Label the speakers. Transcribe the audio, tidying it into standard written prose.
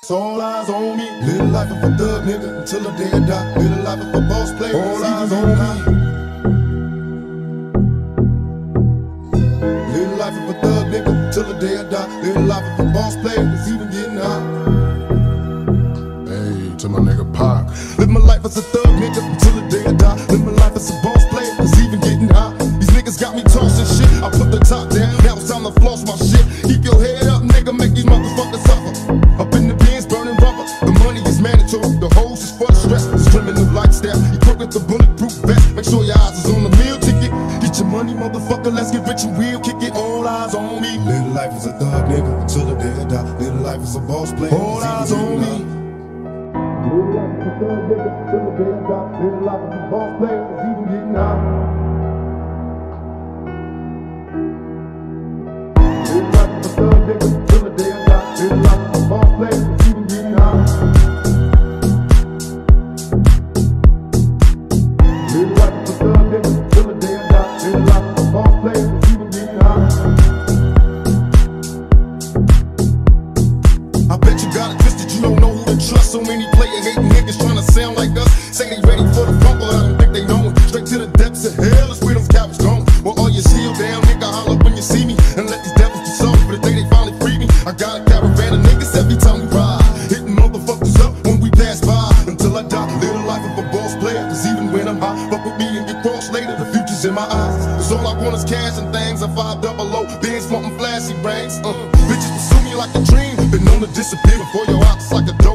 Speaker 1: So all eyes on me. Live the life of a thug nigga until the day I die. Live the life of a boss player. All eyes on me. Live the life of a thug nigga till the day I die. Live the life of a boss player that's even getting high. Hey, to my nigga Pac. Live my life as a thug nigga until the day I die. Live my life as a boss player that's even getting high. These niggas got me tossing shit. I put the top down, now it's time to floss my shit. Keep your head up, nigga, make these motherfuckers suffer. Up in the bins, burning rubber. The money is mandatory, the hose is for the stress. It's criminal lifestyle, equipped with the bulletproof vest. Make sure your eyes is on the meal ticket. Get your money, motherfucker, let's get rich and real. Kick it, all eyes on me. Live the life as a thug nigga until the day I die. Live the life as a boss player. All eyes on me. Live the life as a thug nigga till the day I die. Live the life as a boss player that's even getting high. Live the life as a thug nigga till the day I die. Live the life as a boss player that's even getting high. Live the life as a thug nigga till the day I die. Live the life as a boss player that's even getting high. I bet you got it twisted, you don't know who to trust. So many player hating niggas trying to sound like us. Say they ready for the front, but I don't think they know it. Straight to the depths of hell is where them cowards going. Well, all you seal down, nigga, holler when you see me. And let these devils be sorry for the day they finally free me. I got a caravan of niggas every time we ride, hitting motherfuckers up when we pass by. Until I die, live the life of a boss player. Cause even when I'm high, fuck with me and get crossed later. The future's in my eyes. Cause all I want is cash and things. I 5 double O, Benz wanting flashy rings. Bitches pursue me like a dream. Been known to disappear before your eyes like a dog.